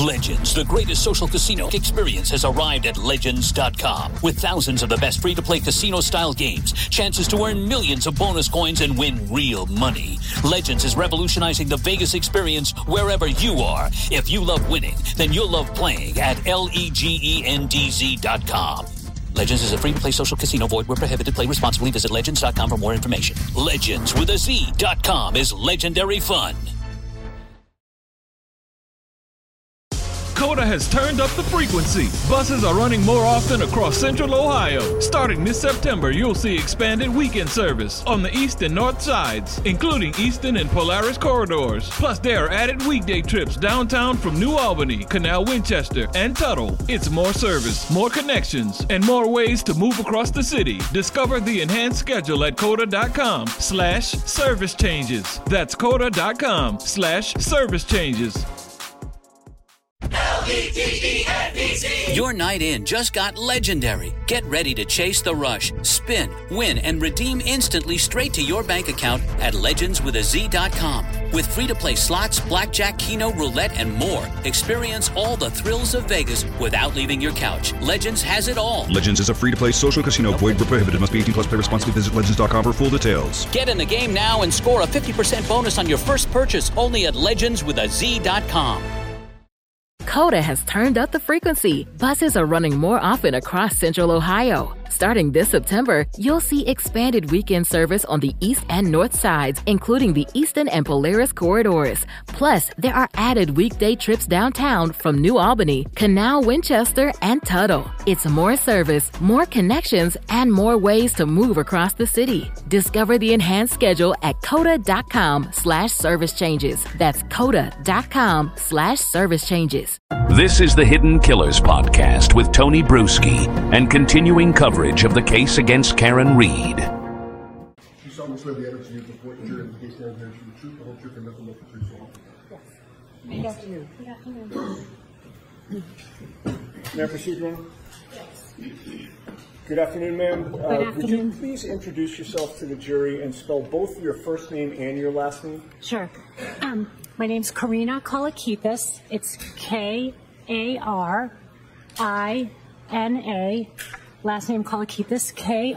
Legends, the greatest social casino experience, has arrived at Legends.com. With thousands of the best free-to-play casino-style games, chances to earn millions of bonus coins and win real money. Legends is revolutionizing the Vegas experience wherever you are. If you love winning, then you'll love playing at LEGENDZ.com. Legends is a free-to-play social casino. Void where prohibited. Play responsibly. Visit Legends.com for more information. Legends with a Z.com is legendary fun. COTA has turned up the frequency. Buses are running more often across Central Ohio. Starting this September, you'll see expanded weekend service on the east and north sides, including Eastern and Polaris corridors. Plus, there are added weekday trips downtown from New Albany, Canal Winchester, and Tuttle. It's more service, more connections, and more ways to move across the city. Discover the enhanced schedule at COTA.com/service changes. That's COTA.com/service changes. L-E-G-E-N-D-Z. Your night in just got legendary. Get ready to chase the rush, spin, win, and redeem instantly straight to your bank account at legendswithaz.com. With free-to-play slots, blackjack, keno, roulette, and more. Experience all the thrills of Vegas without leaving your couch. Legends has it all. Legends is a free-to-play social casino. Void where prohibited. Must be 18 plus. Play responsibly. Visit legends.com for full details. Get in the game now and score a 50% bonus on your first purchase only at legendswithaz.com. COTA has turned up the frequency. Buses are running more often across Central Ohio. Starting this September, you'll see expanded weekend service on the east and north sides, including the Eastern and Polaris corridors. Plus, there are added weekday trips downtown from New Albany, Canal Winchester, and Tuttle. It's more service, more connections, and more ways to move across the city. Discover the enhanced schedule at COTA.com/service changes. That's COTA.com/service changes. This is the Hidden Killers podcast with Tony Bruschi and continuing coverage of the case against Karen Read. You solemnly swear the evidence you give before the jury in the case now is the truth, the whole truth, and nothing but the truth, so help you. Yes. Good afternoon. Good afternoon. May I proceed, Your Honor? Yes. Good afternoon, ma'am. Good afternoon. Would you please introduce yourself to the jury and spell both your first name and your last name? Sure. My name's Karina Kolakithis. It's Karina. Last name Kolakithis.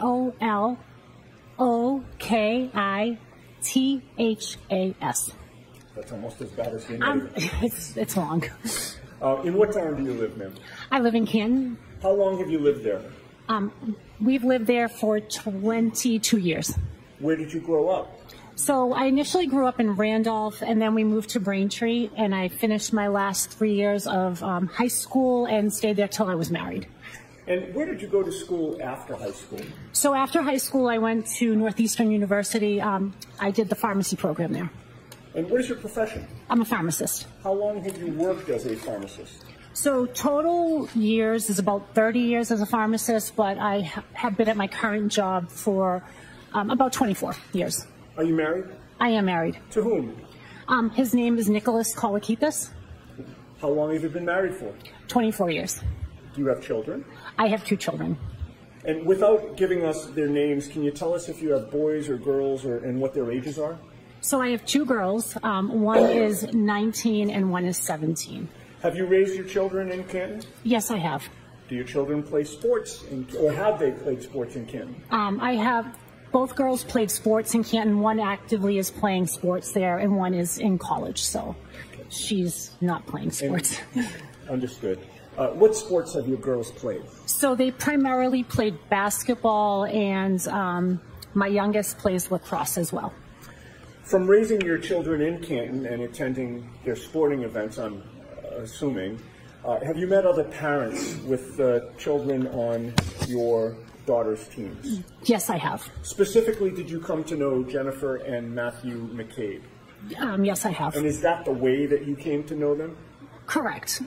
Kolokithas. That's almost as bad as the name. It's long. In what town do you live, ma'am? I live in Canton. How long have you lived there? We've lived there for 22 years. Where did you grow up? So I initially grew up in Randolph, and then we moved to Braintree, and I finished my last 3 years of high school and stayed there till I was married. And where did you go to school after high school? So after high school, I went to Northeastern University. I did the pharmacy program there. And what is your profession? I'm a pharmacist. How long have you worked as a pharmacist? So total years is about 30 years as a pharmacist, but I have been at my current job for about 24 years. Are you married? I am married. To whom? His name is Nicholas Kolakithis. How long have you been married for? 24 years. Do you have children? I have 2 children. And without giving us their names, can you tell us if you have boys or girls and what their ages are? So I have 2 girls. One is 19 and one is 17. Have you raised your children in Canton? Yes, I have. Do your children play sports, or have they played sports in Canton? I have both girls played sports in Canton. One actively is playing sports there, and one is in college, so she's not playing sports. Understood. What sports have your girls played? So they primarily played basketball, and my youngest plays lacrosse as well. From raising your children in Canton and attending their sporting events, I'm assuming, have you met other parents with children on your daughter's teams? Yes, I have. Specifically, did you come to know Jennifer and Matthew McCabe? Yes, I have. And is that the way that you came to know them? Correct.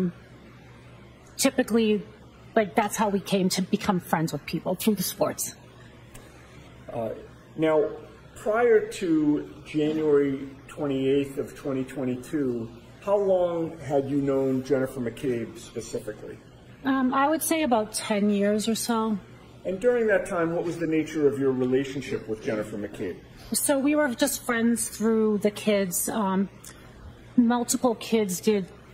Typically, that's how we came to become friends with people, through the sports. Now, prior to January 28th of 2022, how long had you known Jennifer McCabe specifically? I would say about 10 years or so. And during that time, what was the nature of your relationship with Jennifer McCabe? So we were just friends through the kids. Multiple kids did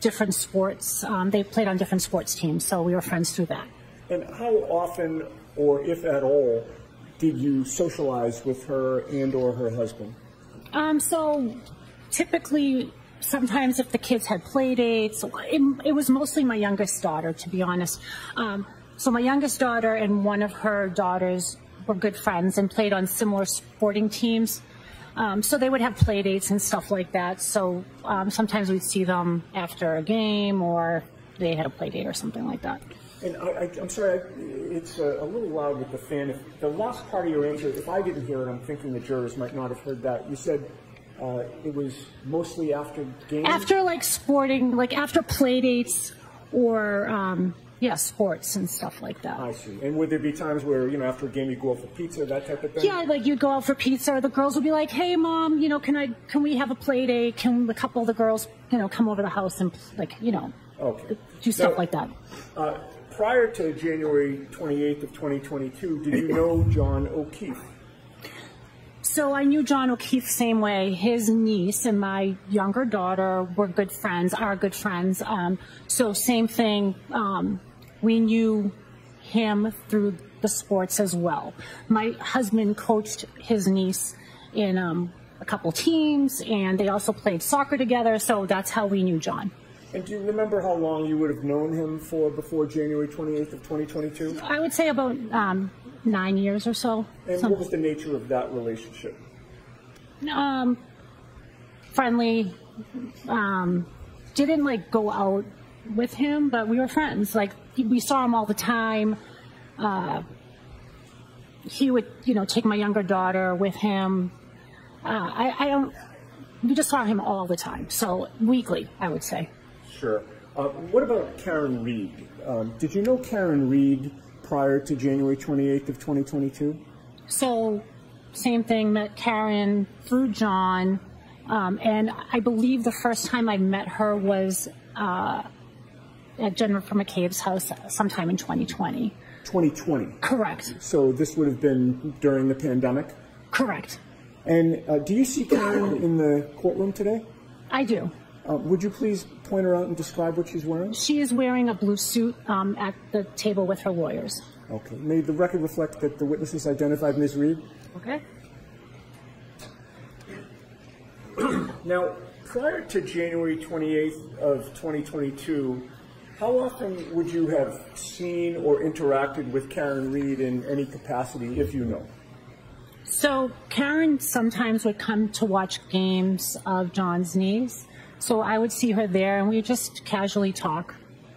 different sports. They played on different sports teams, so we were friends through that. And how often, or if at all, did you socialize with her and or her husband? So typically, sometimes if the kids had play dates, it was mostly my youngest daughter, to be honest. So my youngest daughter and one of her daughters were good friends and played on similar sporting teams. So they would have play dates and stuff like that. So sometimes we'd see them after a game, or they had a play date or something like that. And I'm sorry, it's a little loud with the fan. If the last part of your answer, if I didn't hear it, I'm thinking the jurors might not have heard that. You said it was mostly after games? After like sporting, like after play dates or, sports and stuff like that. I see. And would there be times where, after a game you go out for pizza, that type of thing? Yeah, like you'd go out for pizza, or the girls would be like, hey, Mom, can we have a play date? Can a couple of the girls, come over to the house and, okay. do stuff like that? Prior to January 28th of 2022, did you know John O'Keefe? So I knew John O'Keefe same way. His niece and my younger daughter were good friends, are good friends. So same thing, we knew him through the sports as well. My husband coached his niece in a couple teams, and they also played soccer together, so that's how we knew John. And do you remember how long you would have known him for before January 28th of 2022? I would say about 9 years or so. And what was the nature of that relationship? Friendly. Didn't go out with him, but we were friends. We saw him all the time. He would, take my younger daughter with him. We just saw him all the time. So weekly, I would say. Sure. What about Karen Reed? Did you know Karen Reed prior to January 28th of 2022? So, same thing, met Karen through John, and I believe the first time I met her was at Jennifer McCabe's house sometime in 2020. 2020? Correct. So this would have been during the pandemic? Correct. And do you see Karen in the courtroom today? I do. Would you please point her out and describe what she's wearing? She is wearing a blue suit at the table with her lawyers. Okay. May the record reflect that the witnesses identified Ms. Reed? Okay. Now, prior to January 28th of 2022, how often would you have seen or interacted with Karen Reed in any capacity, if you know? So Karen sometimes would come to watch games of John's niece. So I would see her there, and we would just casually talk.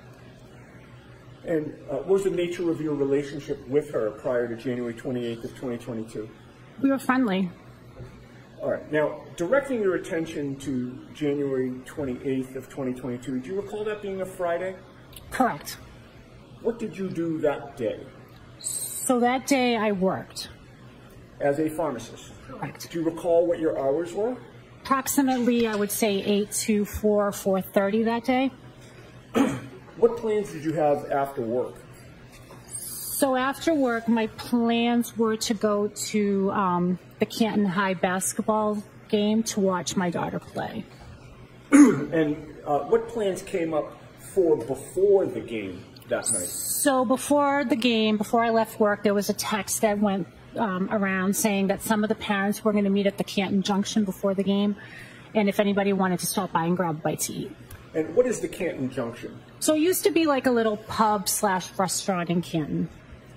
And what was the nature of your relationship with her prior to January 28th of 2022? We were friendly. All right. Now, directing your attention to January 28th of 2022, do you recall that being a Friday? Correct. What did you do that day? So that day I worked. As a pharmacist? Correct. Do you recall what your hours were? Approximately, I would say 8 to 4:30 that day. What plans did you have after work? So after work, my plans were to go to the Canton High basketball game to watch my daughter play. And what plans came up for before the game that night? So before the game, before I left work, there was a text that went around saying that some of the parents were going to meet at the Canton Junction before the game, and if anybody wanted to stop by and grab a bite to eat. And what is the Canton Junction? So it used to be like a little pub/restaurant in Canton.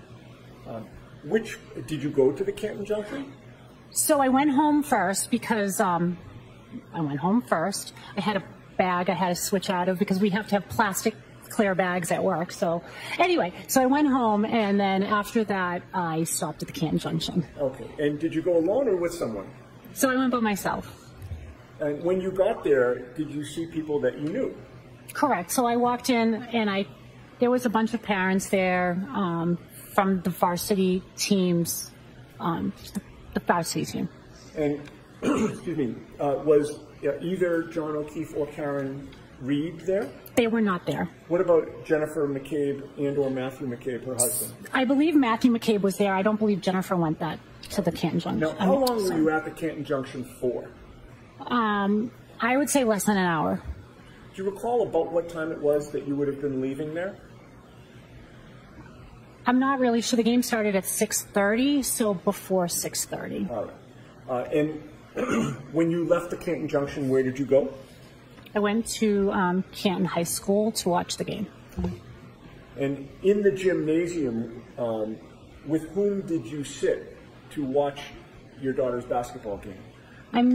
Did you go to the Canton Junction? So I went home first because I had a bag I had to switch out of because we have to have plastic clear bags at work. So anyway, so I went home, and then after that, I stopped at the Canton Junction. Okay. And did you go alone or with someone? So I went by myself. And when you got there, did you see people that you knew? Correct. So I walked in, and there was a bunch of parents there from the varsity teams, the varsity team. And, excuse me, was either John O'Keefe or Karen Reed there? They were not there. What about Jennifer McCabe and or Matthew McCabe, her husband? I believe Matthew McCabe was there. I don't believe Jennifer went to the Canton Junction. Now, how long were you at the Canton Junction for? I would say less than an hour. Do you recall about what time it was that you would have been leaving there? I'm not really sure. The game started at 6:30, so before 6:30. All right. And when you left the Canton Junction, where did you go? I went to Canton High School to watch the game. And in the gymnasium, with whom did you sit to watch your daughter's basketball game? I'm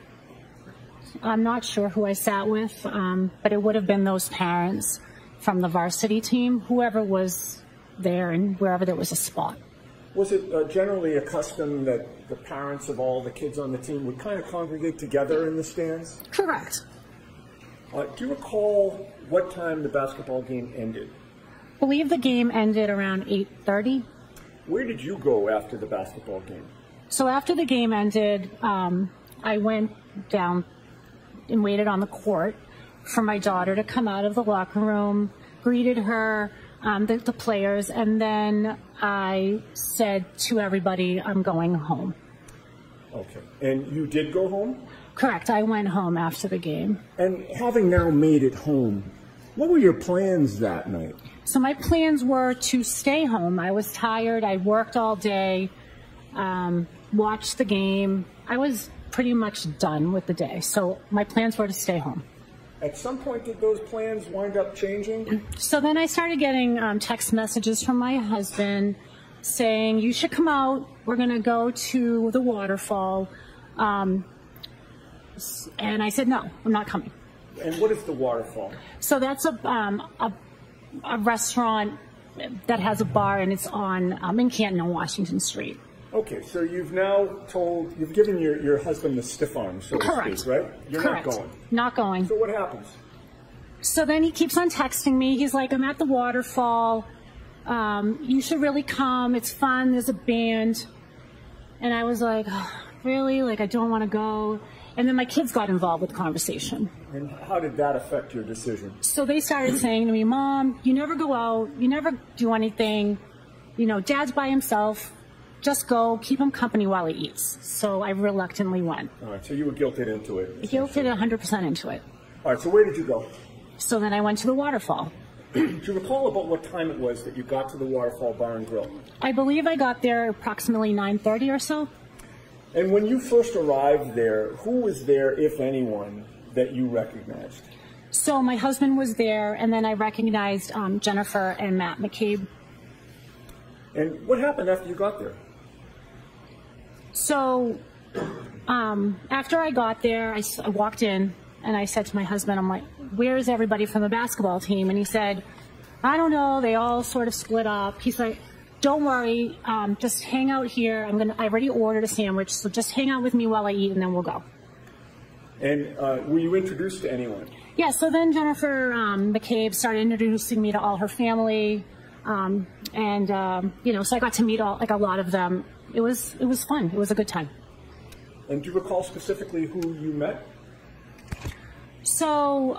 not sure who I sat with, but it would have been those parents from the varsity team, whoever was there and wherever there was a spot. Was it generally a custom that the parents of all the kids on the team would kind of congregate together in the stands? Correct. Do you recall what time the basketball game ended? I believe the game ended around 8:30. Where did you go after the basketball game? So after the game ended, I went down and waited on the court for my daughter to come out of the locker room, greeted her, the players, and then I said to everybody, I'm going home. Okay. And you did go home? Correct. I went home after the game. And having now made it home, what were your plans that night? So my plans were to stay home. I was tired. I worked all day, watched the game. I was pretty much done with the day. So my plans were to stay home. At some point, did those plans wind up changing? So then I started getting text messages from my husband saying, you should come out. We're going to go to the waterfall. And I said, no, I'm not coming. And what is the waterfall? So that's a restaurant that has a bar, and it's on in Canton on Washington Street. Okay, so you've given your husband the stiff arm, so Correct. to speak, right? You're Correct. not going. Not going. So what happens? So then he keeps on texting me. He's like, I'm at the waterfall. You should really come. It's fun. There's a band. And I was like, oh, really? Like, I don't want to go. And then my kids got involved with the conversation. And how did that affect your decision? So they started saying to me, Mom, you never go out. You never do anything. You know, Dad's by himself. Just go, keep him company while he eats. So I reluctantly went. All right, so you were guilted into it. Guilted 100% into it. All right, so where did you go? So then I went to the waterfall. Do you recall about what time it was that you got to the Waterfall Bar and Grill? I believe I got there approximately 9:30 or so. And when you first arrived there, who was there, if anyone, that you recognized? So my husband was there, and then I recognized Jennifer and Matt McCabe. And what happened after you got there? So after I got there, I walked in, and I said to my husband, I'm like, where's everybody from the basketball team? And he said, I don't know. They all sort of split up. He's like, don't worry. Just hang out here. I already ordered a sandwich, so just hang out with me while I eat, and then we'll go. And were you introduced to anyone? Yeah, so then Jennifer McCabe started introducing me to all her family. So I got to meet a lot of them. It was fun. It was a good time. And do you recall specifically who you met? So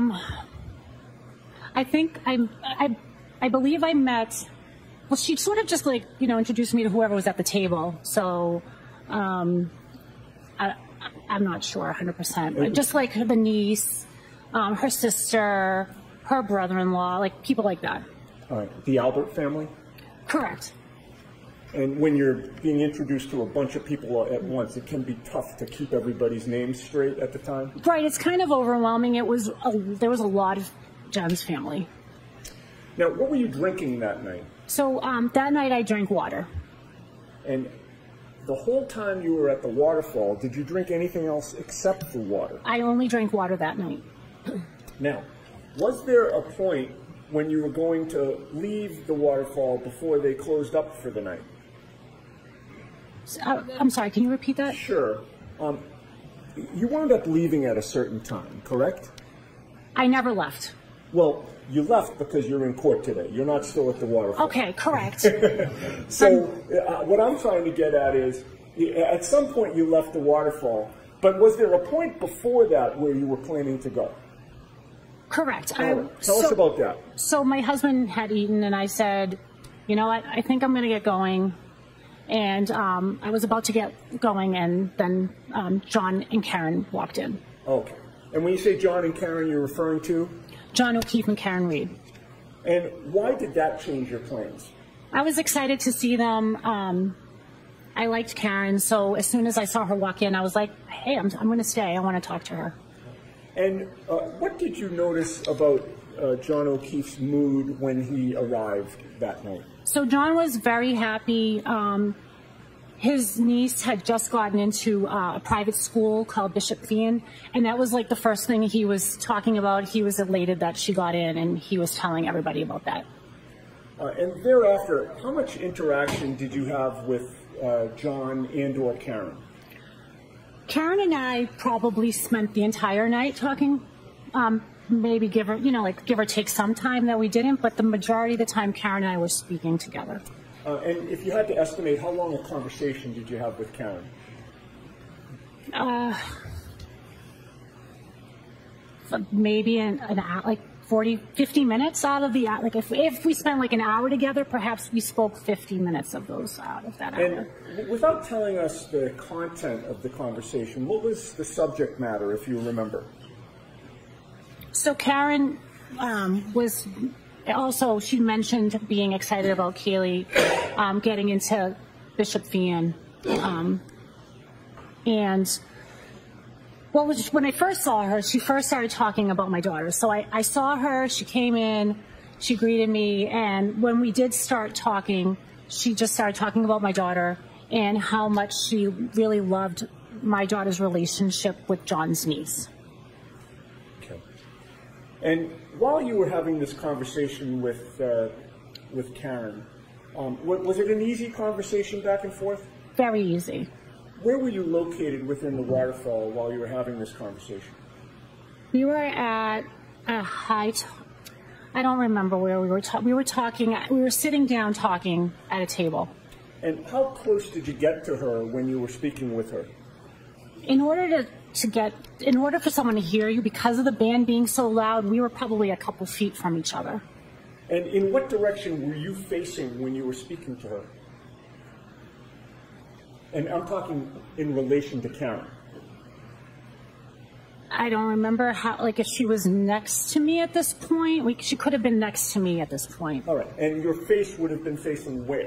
I think I believe I met. Well, she sort of just introduced me to whoever was at the table. So I'm not sure 100%. But just like the niece, her sister, her brother-in-law, like people like that. All right. The Albert family? Correct. And when you're being introduced to a bunch of people at once, it can be tough to keep everybody's names straight at the time? Right. It's kind of overwhelming. There was a lot of Jen's family. Now, what were you drinking that night? So that night I drank water. And the whole time you were at the waterfall, did you drink anything else except for water? I only drank water that night. Now, was there a point when you were going to leave the waterfall before they closed up for the night? I'm sorry, can you repeat that? Sure. You wound up leaving at a certain time, correct? I never left. Well, you left because you're in court today. You're not still at the waterfall. Okay, correct. So what I'm trying to get at is, at some point you left the waterfall, but was there a point before that where you were planning to go? Correct. Tell us about that. So my husband had eaten, and I said, you know what, I think I'm going to get going. And I was about to get going, and then John and Karen walked in. Okay. And when you say John and Karen, you're referring to? John O'Keefe and Karen Reed. And why did that change your plans? I was excited to see them. I liked Karen, so as soon as I saw her walk in, I was like, hey, I'm going to stay. I want to talk to her. And what did you notice about John O'Keefe's mood when he arrived that night? So John was very happy. His niece had just gotten into a private school called Bishop Fien, and that was like the first thing he was talking about. He was elated that she got in, and he was telling everybody about that. And thereafter, how much interaction did you have with John and or Karen? Karen and I probably spent the entire night talking. Maybe give or take some time that we didn't, but the majority of the time Karen and I were speaking together. And if you had to estimate, how long a conversation did you have with Karen? Maybe an hour, like 50 minutes out of the hour. Like if we spent like an hour together, perhaps we spoke 50 minutes of those out of that hour. And without telling us the content of the conversation, what was the subject matter, if you remember? So Karen was also, she mentioned being excited about Kaylee getting into Bishop Fien. And when I first saw her, she first started talking about my daughter. So I saw her, she came in, she greeted me, and when we did start talking, she just started talking about my daughter and how much she really loved my daughter's relationship with John's niece. Okay. And while you were having this conversation with Karen, was it an easy conversation back and forth? Very easy. Where were you located within the waterfall while you were having this conversation? We were at a height. I don't remember where we were. We were talking. We were sitting down talking at a table. And how close did you get to her when you were speaking with her? In order for someone to hear you, because of the band being so loud, we were probably a couple feet from each other. And in what direction were you facing when you were speaking to her? And I'm talking in relation to Karen. I don't remember if she was next to me at this point. She could have been next to me at this point. All right. And your face would have been facing where?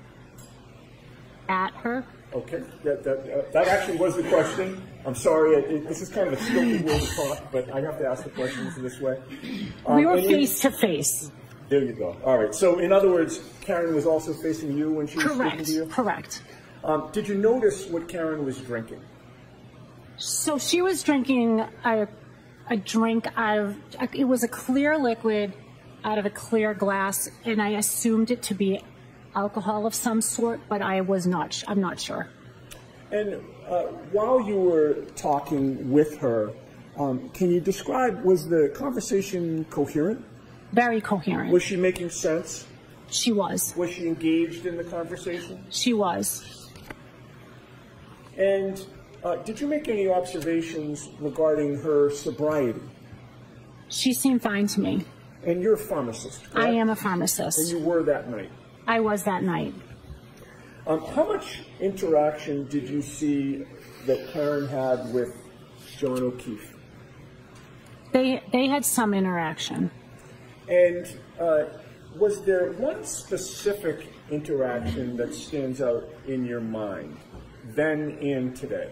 At her. Okay. That actually was the question. I'm sorry. This is kind of a stilted way to talk, but I have to ask the questions this way. We were face to face. There you go. All right. So in other words, Karen was also facing you when she was speaking to you? Correct. Did you notice what Karen was drinking? So she was drinking a drink it was a clear liquid out of a clear glass, and I assumed it to be alcohol of some sort, but I'm not sure. And while you were talking with her, can you describe, was the conversation coherent? Very coherent. Was she making sense? She was. Was she engaged in the conversation? She was. And did you make any observations regarding her sobriety? She seemed fine to me. And you're a pharmacist, correct? I am a pharmacist. And you were that night? I was that night. How much interaction did you see that Karen had with John O'Keefe? They had some interaction. And was there one specific interaction that stands out in your mind, then and today?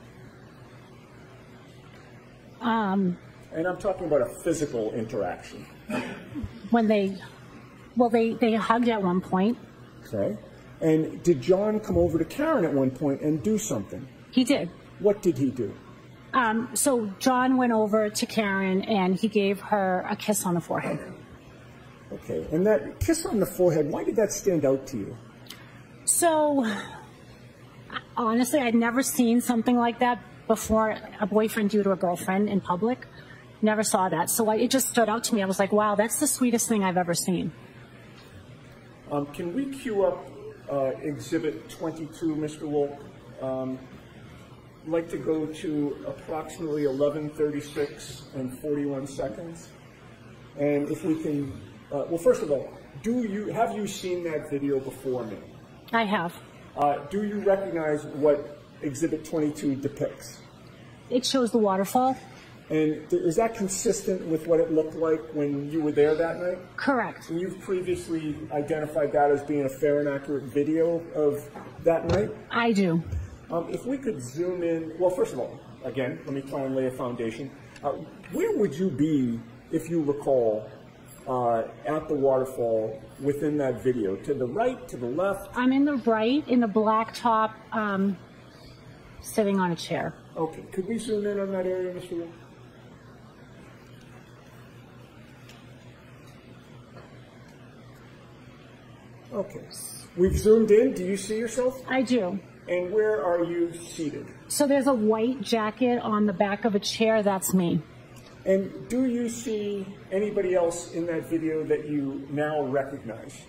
And I'm talking about a physical interaction. When they hugged at one point. Okay. And did John come over to Karen at one point and do something? He did. What did he do? So John went over to Karen and he gave her a kiss on the forehead. Okay. And that kiss on the forehead, why did that stand out to you? So, honestly, I'd never seen something like that before, a boyfriend do to a girlfriend in public. Never saw that. So it just stood out to me. I was like, wow, that's the sweetest thing I've ever seen. Can we cue up Exhibit 22, Mr. Wolk? I'd like to go to approximately 11:36 and 41 seconds. And if we can, well, first of all, have you seen that video before me? I have. Do you recognize what Exhibit 22 depicts? It shows the waterfall. And is that consistent with what it looked like when you were there that night? Correct. And you've previously identified that as being a fair and accurate video of that night? I do. If we could zoom in, well, first of all, again, let me try and lay a foundation. Where would you be, if you recall, at the waterfall within that video? To the right, to the left? I'm in the right, in the black top, sitting on a chair. Okay. Could we zoom in on that area, Mr. Wu? Okay. We've zoomed in. Do you see yourself? I do. And where are you seated? So there's a white jacket on the back of a chair. That's me. And do you see anybody else in that video that you now recognize?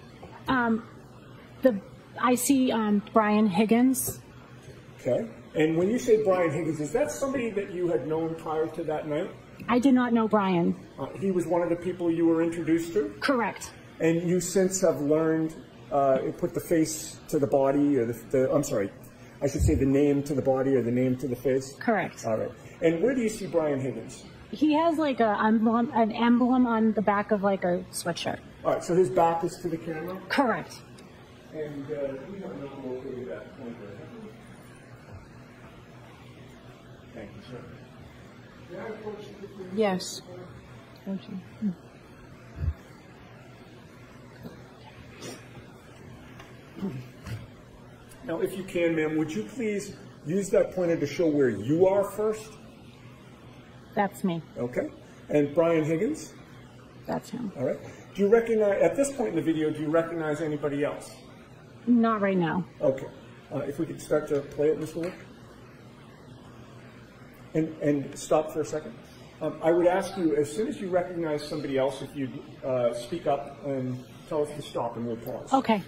I see Brian Higgins. Okay. And when you say Brian Higgins, is that somebody that you had known prior to that night? I did not know Brian. He was one of the people you were introduced to? Correct. And you since have learned, put the face to the body, or I'm sorry, I should say the name to the body or the name to the face? Correct. All right. And where do you see Brian Higgins? He has like an emblem on the back of like a sweatshirt. All right, so his back is to the camera? Correct. And we don't know located that pointer. Thank you, sir. May I approach you, please? Yes. Thank you. Now, if you can, ma'am, would you please use that pointer to show where you are first? That's me. Okay. And Brian Higgins? That's him. All right. Do you recognize, at this point in the video, do you recognize anybody else? Not right now. Okay. If we could start to play it, Ms. Wood. And stop for a second. I would ask you, as soon as you recognize somebody else, if you'd speak up and tell us to stop, and we'll pause. Okay.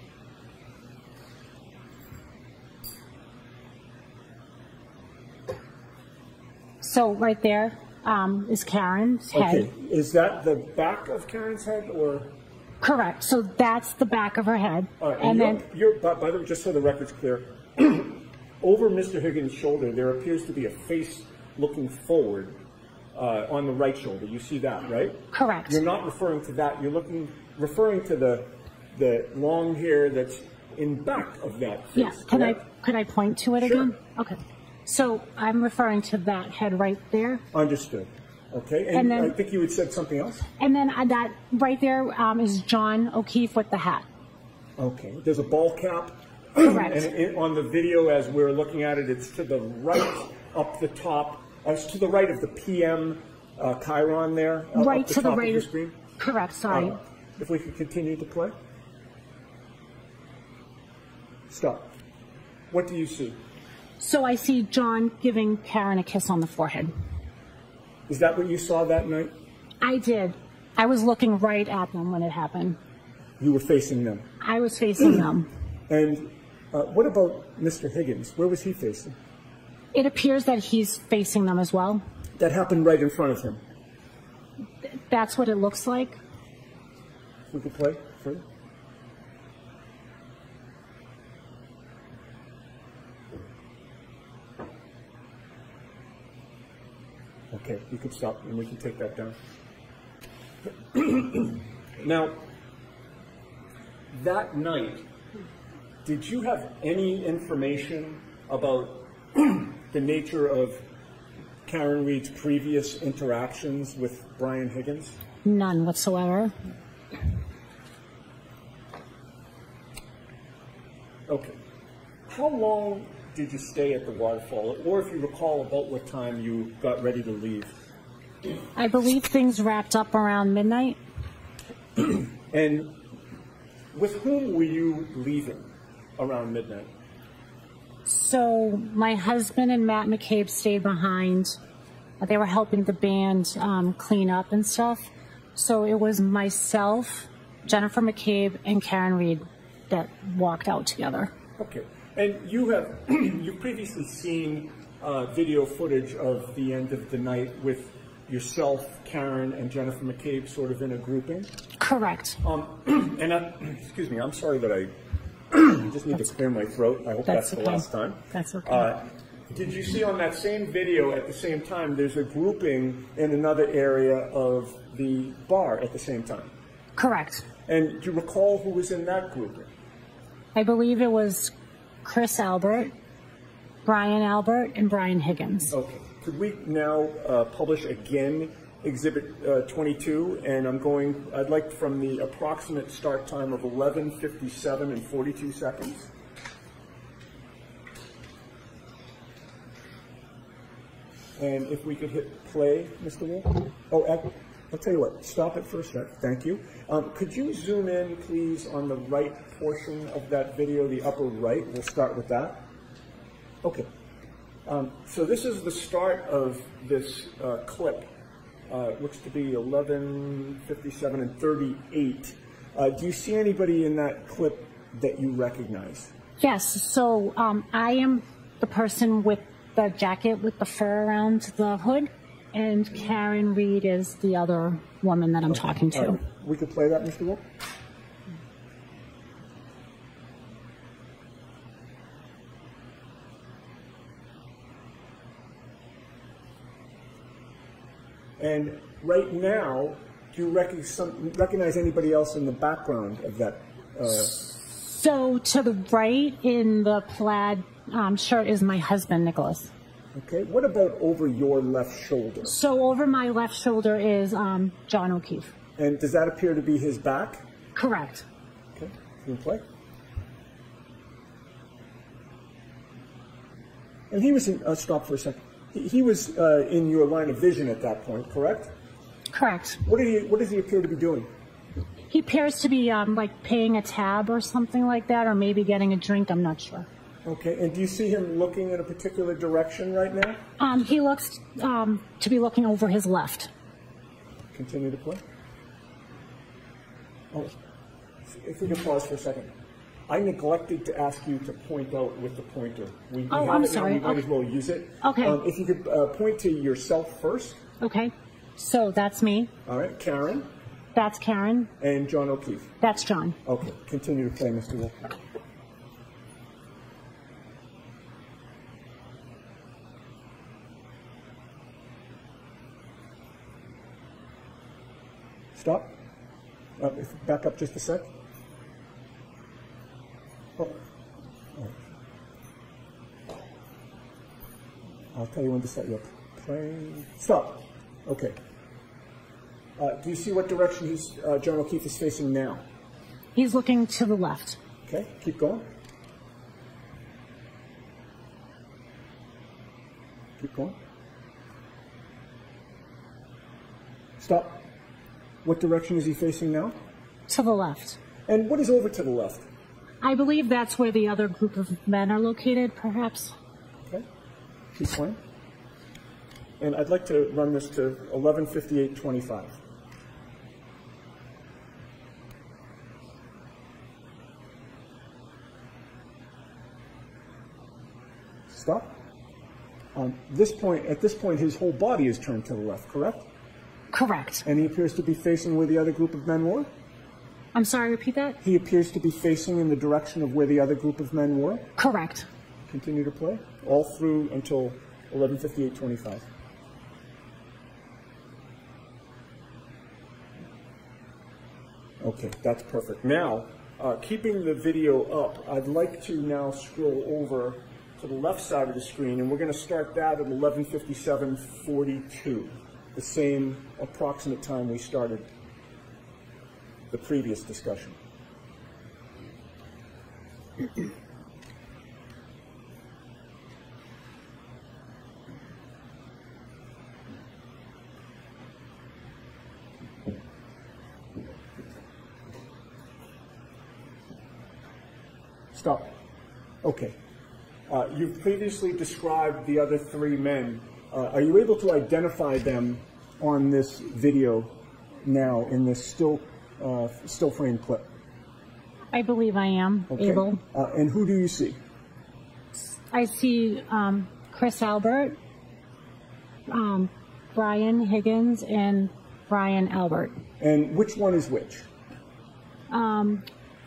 So right there is Karen's head. Okay. Is that the back of Karen's head, or? Correct. So that's the back of her head. All right. And then, by the way, just so the record's clear, over Mr. Higgins' shoulder, there appears to be a face looking forward on the right shoulder. You see that, right? Correct. You're not referring to that. You're referring to the long hair that's in back of that face. Yeah. Could I point to it again? Sure. Okay. So I'm referring to that head right there. Understood. Okay. And then, I think you had said something else. And then that right there is John O'Keefe with the hat. Okay. There's a ball cap. Correct. And on the video, as we're looking at it, it's to the right, up the top. It's to the right of the PM chyron there. Right up the to the top right of the screen. Correct. Sorry. If we could continue to play. Stop. What do you see? So I see John giving Karen a kiss on the forehead. Is that what you saw that night? I did. I was looking right at them when it happened. You were facing them? I was facing them. And what about Mr. Higgins? Where was he facing? It appears that he's facing them as well. That happened right in front of him? That's what it looks like. If we could play further. Okay, you can stop and we can take that down. Now, that night, did you have any information about the nature of Karen Reed's previous interactions with Brian Higgins? None whatsoever. Okay. How long did you stay at the waterfall, or if you recall about what time you got ready to leave? I believe things wrapped up around midnight. And with whom were you leaving around midnight? So my husband and Matt McCabe stayed behind. They were helping the band clean up and stuff. So it was myself, Jennifer McCabe, and Karen Reed that walked out together. Okay. And you've previously seen video footage of the end of the night with yourself, Karen, and Jennifer McCabe sort of in a grouping? Correct. And excuse me, I'm sorry that I just need to clear my throat. I hope that's the okay. last time. That's okay. Did you see on that same video at the same time, there's a grouping in another area of the bar at the same time? Correct. And do you recall who was in that grouping? I believe it was Chris Albert, Brian Albert, and Brian Higgins. Okay. Could we now publish again Exhibit 22? And I'd like from the approximate start time of 11:57 and 42 seconds. And if we could hit play, Mr. Wolf. Oh, I'll tell you what, stop it for a sec. Thank you. Could you zoom in, please, on the right portion of that video, the upper right? We'll start with that. Okay. So this is the start of this clip. Looks to be 11:57 and 38. Do you see anybody in that clip that you recognize? Yes. So I am the person with the jacket with the fur around the hood, and Karen Reed is the other woman that I'm talking to. We could play that, Mr. Wolf? And right now, do you recognize anybody else in the background of that? So to the right in the plaid shirt is my husband, Nicholas. Okay. What about over your left shoulder? So over my left shoulder is John O'Keefe. And does that appear to be his back? Correct. Okay. You can play. And he was in, stop for a second. He was in your line of vision at that point, correct? Correct. What does he appear to be doing? He appears to be like paying a tab or something like that, or maybe getting a drink. I'm not sure. Okay. And do you see him looking in a particular direction right now? He looks to be looking over his left. Continue to play. Oh, if we can pause for a second. I neglected to ask you to point out with the pointer. I'm sorry. We might as well use it. Okay. If you could point to yourself first. Okay. So that's me. All right. Karen. That's Karen. And John O'Keefe. That's John. Okay. Continue to play, Mr. Wolf. Stop. Back up just a sec. Oh. I'll tell you when to set you up. Play. Stop. Okay. Do you see what direction John O'Keefe is facing now? He's looking to the left. Okay. Keep going. Keep going. Stop. What direction is he facing now? To the left. And what is over to the left? I believe that's where the other group of men are located, perhaps. Okay. Keep playing. And I'd like to run this to 11:58:25. Stop. At this point, his whole body is turned to the left, correct? Correct. And he appears to be facing where the other group of men were? I'm sorry, repeat that? He appears to be facing in the direction of where the other group of men were? Correct. Continue to play, all through until 11:58:25. Okay, that's perfect. Now, keeping the video up, I'd like to now scroll over to the left side of the screen, and we're going to start that at 11:57:42, the same approximate time we started the previous discussion. Stop. Okay. You've previously described the other three men. Are you able to identify them on this video now in this still frame clip? I believe I am able. And who do you see? I see Chris Albert, Brian Higgins, and Brian Albert. And which one is which?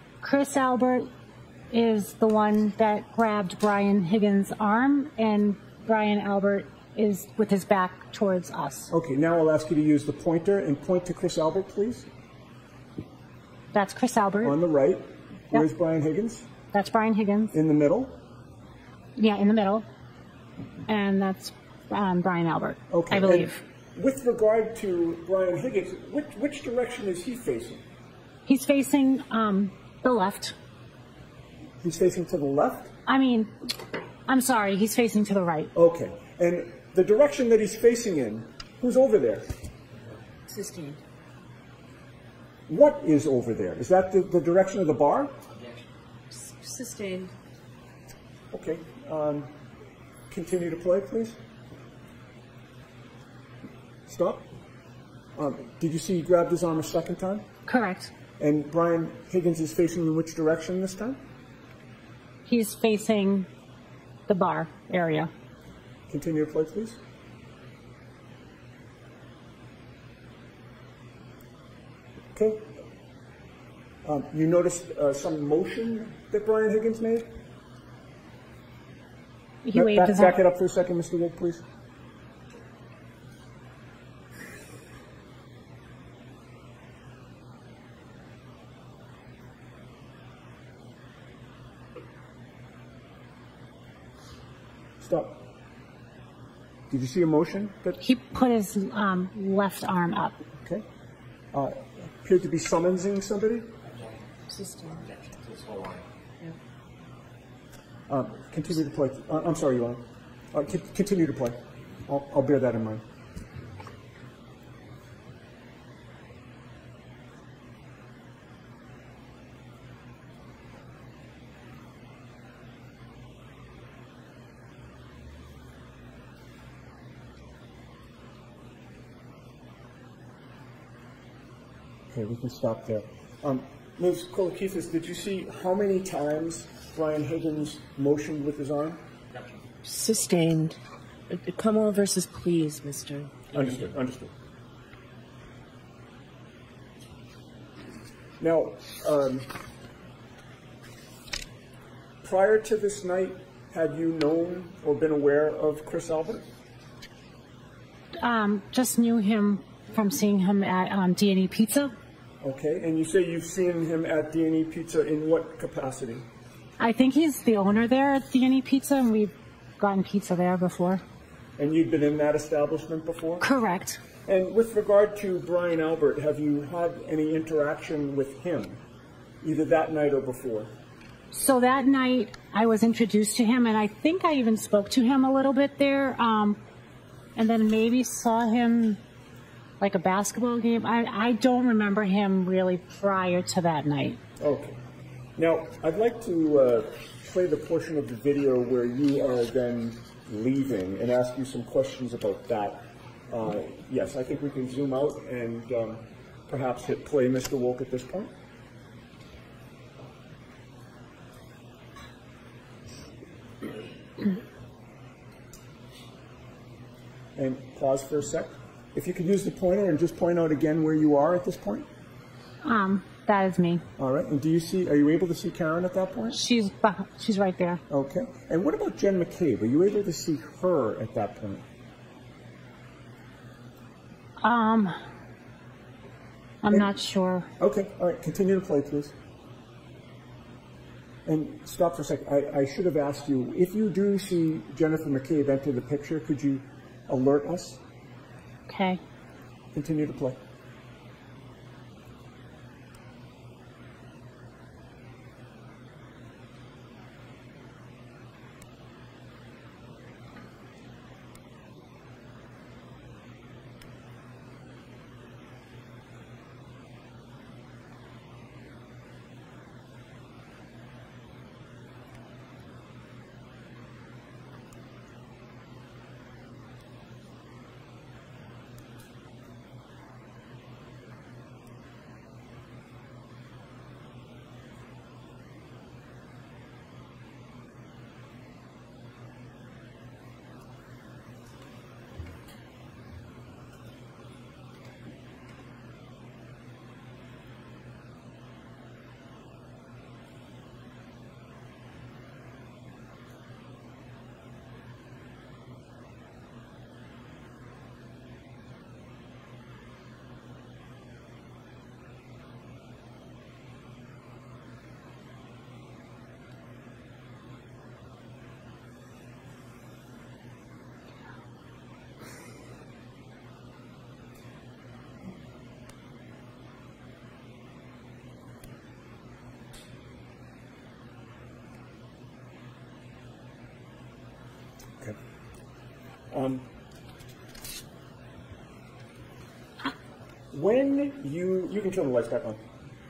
Chris Albert is the one that grabbed Brian Higgins' arm, and Brian Albert is with his back towards us. Okay, now I'll ask you to use the pointer and point to Chris Albert, please. That's Chris Albert. On the right. Where's Brian Higgins? That's Brian Higgins. In the middle? Yeah, in the middle. And that's Brian Albert, Okay. I believe. And with regard to Brian Higgins, which direction is he facing? He's facing the left. He's facing to the left? I'm sorry, he's facing to the right. Okay. And the direction that he's facing in, who's over there? Sustained. What is over there? Is that the direction of the bar? Sustained. Okay. Continue to play, please. Stop. Did you see he grabbed his arm a second time? Correct. And Brian Higgins is facing in which direction this time? He's facing the bar area. Continue to play, please. Okay. You noticed some motion that Brian Higgins made? He waved his Back arm. it up for a second, Mr. Wolk, please. Stop. Did you see a motion? He put his left arm up. Okay. Appeared to be summonsing somebody? Sustained. Continue to play. I'm sorry, you want. Continue to play. I'll bear that in mind. Okay, we can stop there. Ms. Kolakithis, did you see how many times Brian Higgins motioned with his arm? Sustained. Come on versus please, Mr. Understood. Now, prior to this night, had you known or been aware of Chris Albert? Just knew him from seeing him at D&E Pizza. Okay, and you say you've seen him at D&E Pizza in what capacity? I think he's the owner there at D&E Pizza, and we've gotten pizza there before. And you'd been in that establishment before? Correct. And with regard to Brian Albert, have you had any interaction with him, either that night or before? So that night, I was introduced to him, and I think I even spoke to him a little bit there, and then maybe saw him like a basketball game. I don't remember him really prior to that night. Okay. Now, I'd like to play the portion of the video where you are then leaving and ask you some questions about that. Yes, I think we can zoom out and perhaps hit play, Mr. Wolk, at this point. And pause for a sec. If you could use the pointer and just point out again where you are at this point. That is me. All right. And are you able to see Karen at that point? She's right there. Okay. And what about Jen McCabe? Are you able to see her at that point? I'm not sure. Okay. All right. Continue to play, please. And stop for a sec. I should have asked you, if you do see Jennifer McCabe enter the picture, could you alert us? Okay. Continue to play. When you can turn the lights back on.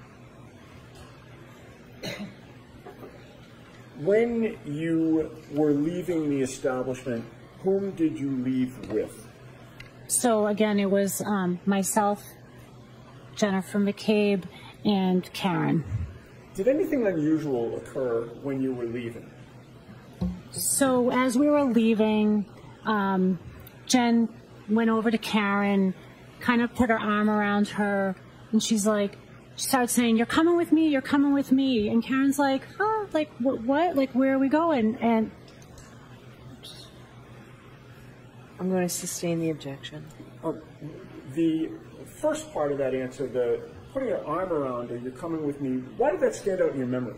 When you were leaving the establishment, whom did you leave with? So again, it was myself, Jennifer McCabe, and Karen. Did anything unusual occur when you were leaving? So as we were leaving, Jen went over to Karen, kind of put her arm around her, and she started saying, "You're coming with me, you're coming with me." And Karen's like, "Oh, like, what? Like, where are we going?" And I'm going to sustain the objection. The first part of that answer, the putting your arm around her, "You're coming with me," why did that stand out in your memory?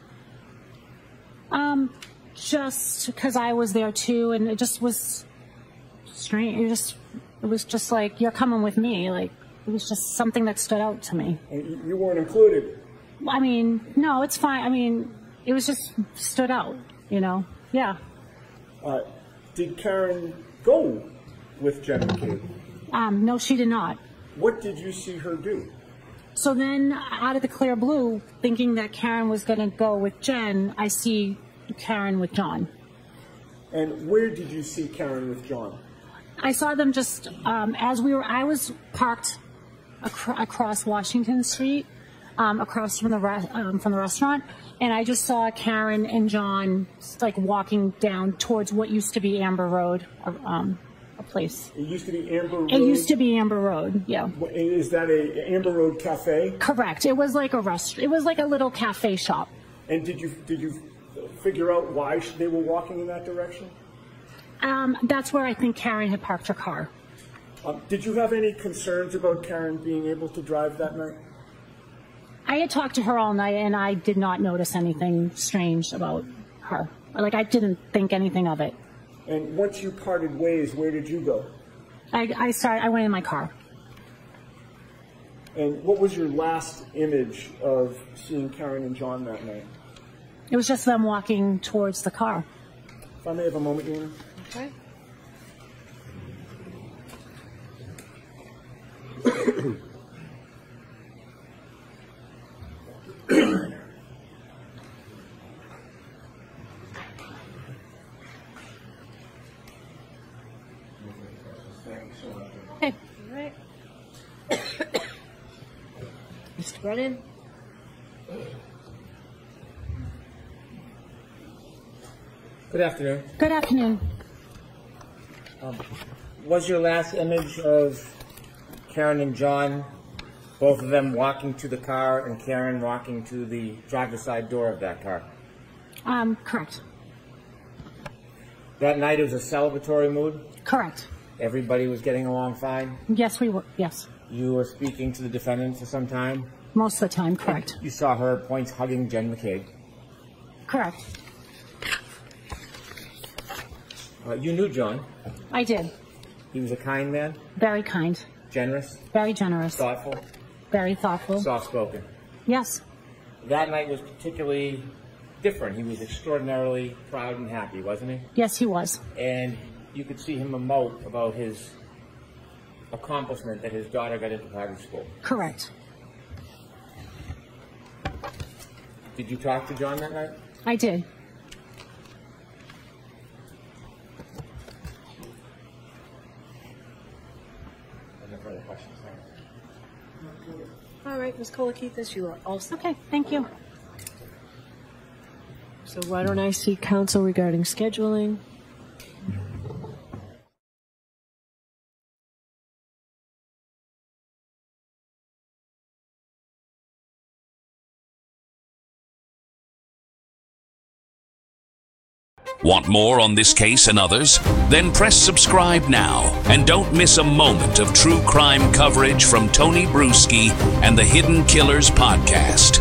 Just because I was there too, and it just was strange. It was just like, "You're coming with me." Like, it was just something that stood out to me. And you weren't included? I mean, no, it's fine. I mean, it was just stood out, you know? Yeah. Did Karen go with Jen McCabe? No, she did not. What did you see her do? So then, out of the clear blue, thinking that Karen was going to go with Jen, I see Karen with John. And where did you see Karen with John? I saw them just I was parked across Washington Street, across from the restaurant, and I just saw Karen and John like walking down towards what used to be Amber Road, a place. It used to be Amber Road? It used to be Amber Road, yeah. Is that a Amber Road cafe? Correct. It was like a restaurant. It was like a little cafe shop. And did you figure out why they were walking in that direction? That's where I think Karen had parked her car. Did you have any concerns about Karen being able to drive that night? I had talked to her all night, and I did not notice anything strange about her. Like, I didn't think anything of it. And once you parted ways, where did you go? I went in my car. And what was your last image of seeing Karen and John that night? It was just them walking towards the car. If I may have a moment, Yana. Okay. Okay. All right. Mr. Brennan? Good afternoon. Good afternoon. Was your last image of Karen and John, both of them walking to the car and Karen walking to the driver's side door of that car? Correct. That night it was a celebratory mood? Correct. Everybody was getting along fine? Yes, we were. Yes. You were speaking to the defendant for some time? Most of the time, correct. You saw her at points hugging Jen McCabe? Correct. You knew John? I did. He was a kind man? Very kind. Generous? Very generous. Thoughtful? Very thoughtful. Soft-spoken? Yes. That night was particularly different. He was extraordinarily proud and happy, wasn't he? Yes, he was. And you could see him emote about his accomplishment that his daughter got into private school. Correct. Did you talk to John that night? I did. No further questions. All right, Ms. Kolakithis, you are all set. Okay, thank you. So why don't I seek counsel regarding scheduling? Want more on this case and others? Then press subscribe now and don't miss a moment of true crime coverage from Tony Bruschi and the Hidden Killers podcast.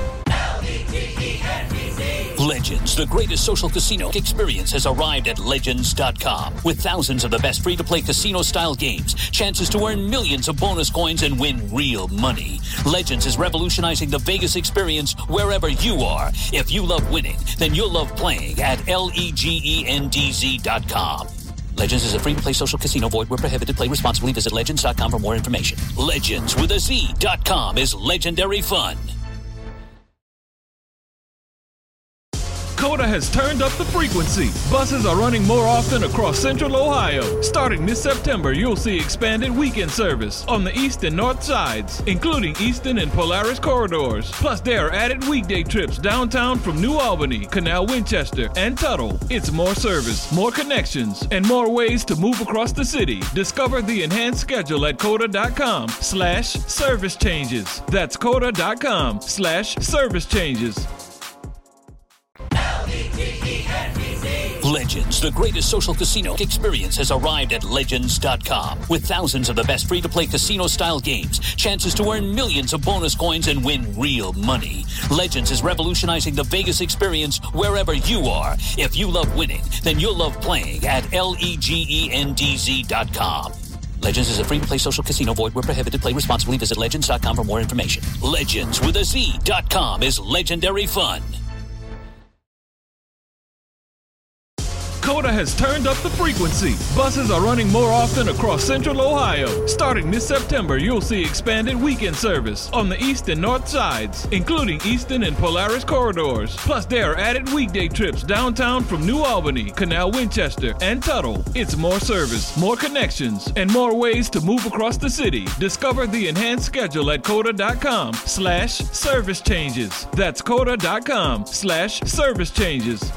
Legends, the greatest social casino experience, has arrived at Legends.com. With thousands of the best free-to-play casino-style games, chances to earn millions of bonus coins and win real money. Legends is revolutionizing the Vegas experience wherever you are. If you love winning, then you'll love playing at LEGENDZ.com. Legends is a free-to-play social casino. Void where prohibited. Play responsibly. Visit Legends.com for more information. Legends with a Z.com is legendary fun. COTA has turned up the frequency. Buses are running more often across Central Ohio. Starting this September, you'll see expanded weekend service on the east and north sides, including Easton and Polaris corridors. Plus, there are added weekday trips downtown from New Albany, Canal Winchester, and Tuttle. It's more service, more connections, and more ways to move across the city. Discover the enhanced schedule at COTA.com/service changes. That's COTA.com/service changes. Legends, the greatest social casino experience, has arrived at Legends.com. With thousands of the best free-to-play casino-style games, chances to earn millions of bonus coins and win real money. Legends is revolutionizing the Vegas experience wherever you are. If you love winning, then you'll love playing at LEGENDZ.com. Legends is a free-to-play social casino. Void where prohibited. Play responsibly. Visit Legends.com for more information. Legends with a Z.com is legendary fun. COTA has turned up the frequency. Buses are running more often across Central Ohio. Starting this September, you'll see expanded weekend service on the east and north sides, including Easton and Polaris corridors. Plus, there are added weekday trips downtown from New Albany, Canal Winchester, and Tuttle. It's more service, more connections, and more ways to move across the city. Discover the enhanced schedule at COTA.com/service changes. That's COTA.com/service changes.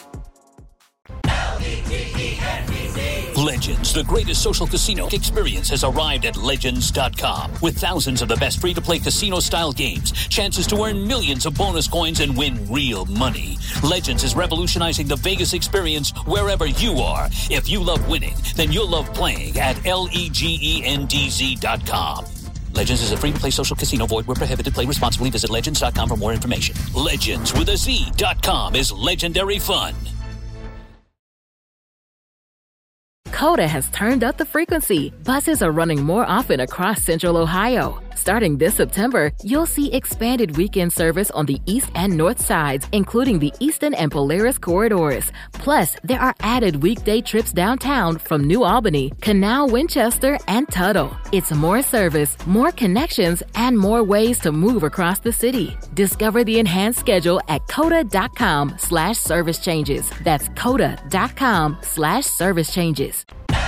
Legends, the greatest social casino experience, has arrived at Legends.com. With thousands of the best free-to-play casino-style games, chances to earn millions of bonus coins and win real money. Legends is revolutionizing the Vegas experience wherever you are. If you love winning, then you'll love playing at LEGENDZ.com. Legends is a free-to-play social casino. Void where prohibited. Play responsibly. Visit Legends.com for more information. Legends with a Z.com is legendary fun. COTA has turned up the frequency. Buses are running more often across Central Ohio. Starting this September, you'll see expanded weekend service on the east and north sides, including the Easton and Polaris corridors. Plus, there are added weekday trips downtown from New Albany, Canal Winchester, and Tuttle. It's more service, more connections, and more ways to move across the city. Discover the enhanced schedule at COTA.com/service changes. That's COTA.com/service changes.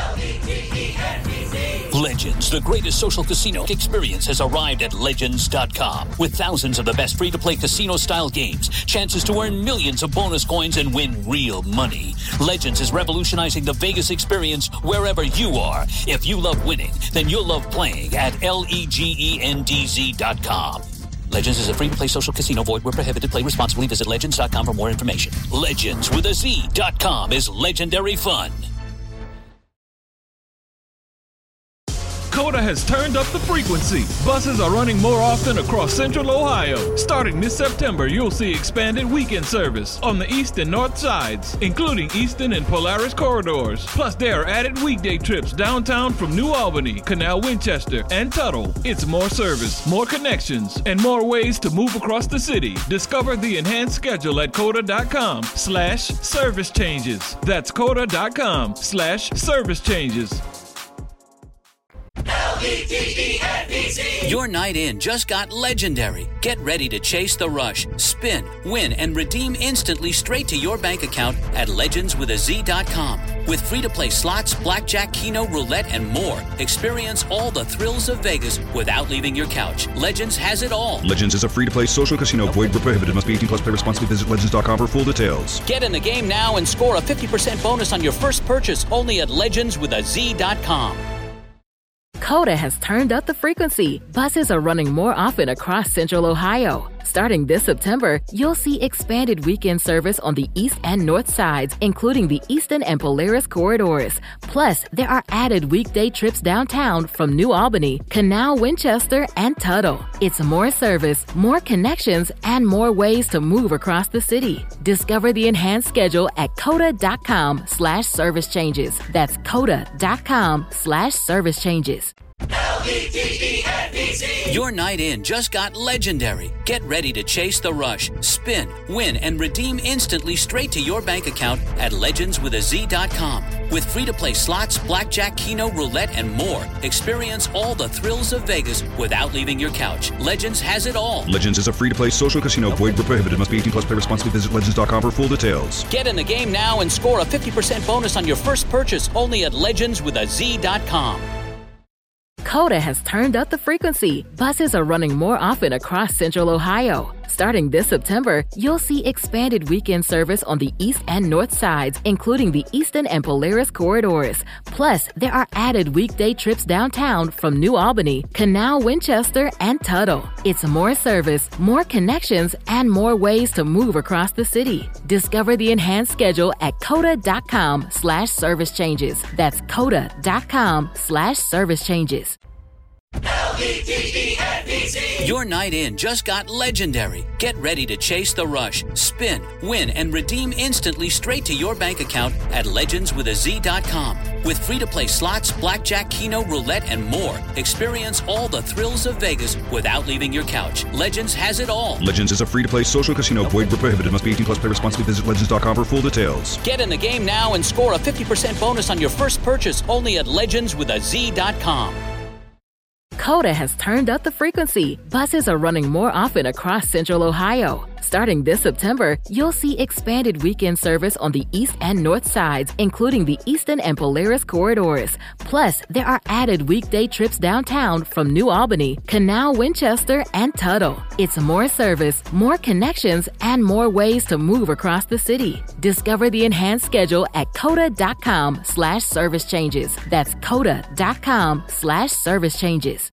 Legends, the greatest social casino experience, has arrived at Legends.com. With thousands of the best free-to-play casino-style games, chances to earn millions of bonus coins and win real money. Legends is revolutionizing the Vegas experience wherever you are. If you love winning, then you'll love playing at LEGENDZ.com. Legends is a free-to-play social casino. Void where prohibited. Play responsibly. Visit Legends.com for more information. Legends with a Z.com is legendary fun. COTA has turned up the frequency. Buses are running more often across Central Ohio. Starting this September, you'll see expanded weekend service on the east and north sides, including Easton and Polaris corridors. Plus, there are added weekday trips downtown from New Albany, Canal Winchester, and Tuttle. It's more service, more connections, and more ways to move across the city. Discover the enhanced schedule at COTA.com/service changes. That's COTA.com/service changes. Your night in just got legendary. Get ready to chase the rush, spin, win, and redeem instantly straight to your bank account at legendswithaz.com. With free-to-play slots, blackjack, keno, roulette, and more, experience all the thrills of Vegas without leaving your couch. Legends has it all. Legends is a free-to-play social casino. Void where prohibited. Must be 18 plus. Play responsibly. Visit Legends.com for full details. Get in the game now and score a 50% bonus on your first purchase only at legendswithaz.com. COTA has turned up the frequency. Buses are running more often across Central Ohio. Starting this September, you'll see expanded weekend service on the east and north sides, including the Easton and Polaris corridors. Plus, there are added weekday trips downtown from New Albany, Canal Winchester, and Tuttle. It's more service, more connections, and more ways to move across the city. Discover the enhanced schedule at COTA.com/service changes. That's COTA.com/service changes. Your night in just got legendary. Get ready to chase the rush, spin, win, and redeem instantly straight to your bank account at legendswithaz.com. With free-to-play slots, blackjack, keno, roulette, and more, experience all the thrills of Vegas without leaving your couch. Legends has it all. Legends is a free-to-play social casino. Void where prohibited. Must be 18 plus. Play responsibly. Visit legends.com for full details. Get in the game now and score a 50% bonus on your first purchase only at legendswithaz.com. Coda has turned up the frequency. Buses are running more often across Central Ohio. Starting this September, you'll see expanded weekend service on the east and north sides, including the Eastern and Polaris corridors. Plus, there are added weekday trips downtown from New Albany, Canal, Winchester, and Tuttle. It's more service, more connections, and more ways to move across the city. Discover the enhanced schedule at coda.com/service changes. That's coda.com/service changes. Your night in just got legendary. Get ready to chase the rush, spin, win, and redeem instantly straight to your bank account at legendswithaz.com. With free-to-play slots, blackjack, keno, roulette, and more, experience all the thrills of Vegas without leaving your couch. Legends has it all. Legends is a free-to-play social casino. Void where prohibited. Must be 18 plus. Play responsibly. Visit legends.com for full details. Get in the game now and score a 50% bonus on your first purchase only at legendswithaz.com. Coda has turned up the frequency. Buses are running more often across Central Ohio. Starting this September, you'll see expanded weekend service on the east and north sides, including the Eastern and Polaris corridors. Plus, there are added weekday trips downtown from New Albany, Canal, Winchester, and Tuttle. It's more service, more connections, and more ways to move across the city. Discover the enhanced schedule at coda.com/service changes. That's coda.com/service changes.